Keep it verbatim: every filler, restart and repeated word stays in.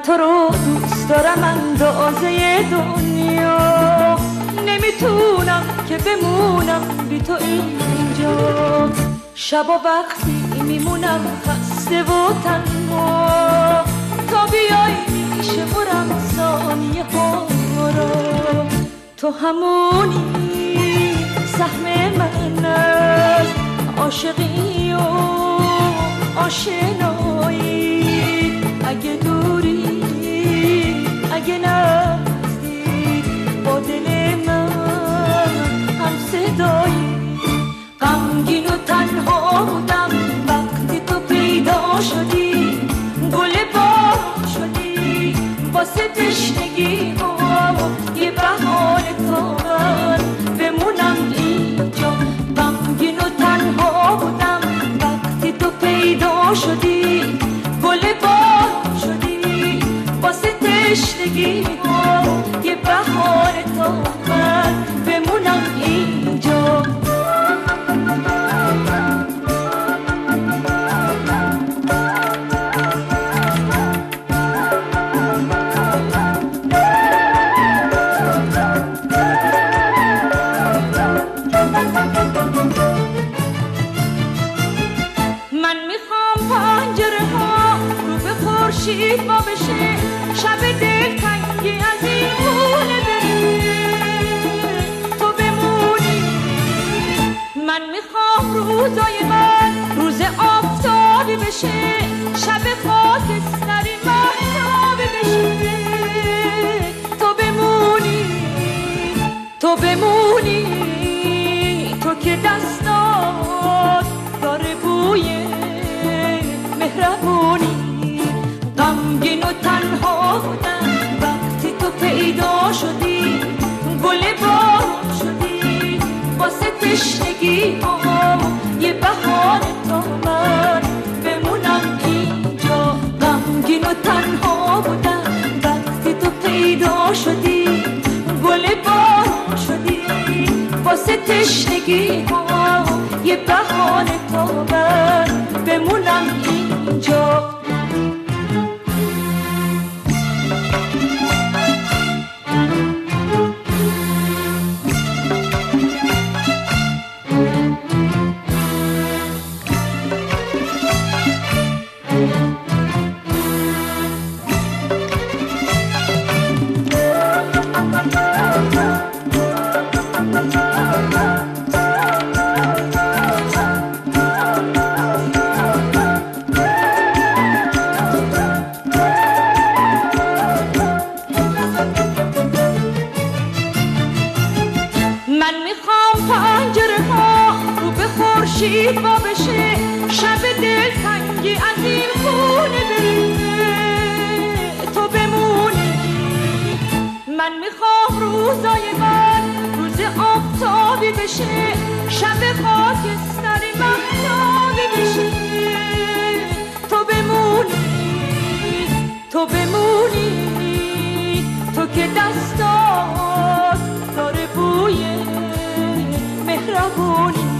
تو رو دوست دارم اندازه دنیا، نمیتونم که بمونم بی تو اینجا. شبا وقتی میمونم خسته و تنها، تا بیای میشه برم ثانیه ها را. تو همونی سهم من از عاشقی و آشنایی، اگه دوری اگه نزدیک با دل من هم صدایی. غمگین و تنها بودم وقتی تو پیدا شدی، گل بار شدی واسه تشنگی و یه بهانه تا من بمونم اینجا. غمگین و تنها بودم وقتی تو پیدا شدی، گل بار شدی واسه تشنگی و یه بهانه تا من بمونم اینجا. من میخوام پنجره ها رو به خورشید وا بشه، شب دلتنگی از این خونه بره تو بمونی. من میخوام روزای من روز آفتابی بشه، شب خاکستری مهتابی بشه تو بمونی. تو بمونی تو که دستات داره بوی مهربونی. غمگین و تنها بودم وقتی تو پیدا شدی، گل بار شدی واسه تشنگی ها یه بهانه تا من بمونم اینجا. غمگین و تنها بودم وقتی تو پیدا شدی، گل بار شدی واسه تشنگی ها یه بهانه تا من بمونم اینجا. من میخوام پنجره ها رو به خورشید وا بشه، شب دلتنگی از این خونه بره تو بمونی. من میخوام روزای من روز آفتابی بشه، شب خاکستری مهتابی بشه تو بمونی. تو بمونی تو که دستات داره بوی مهربونی.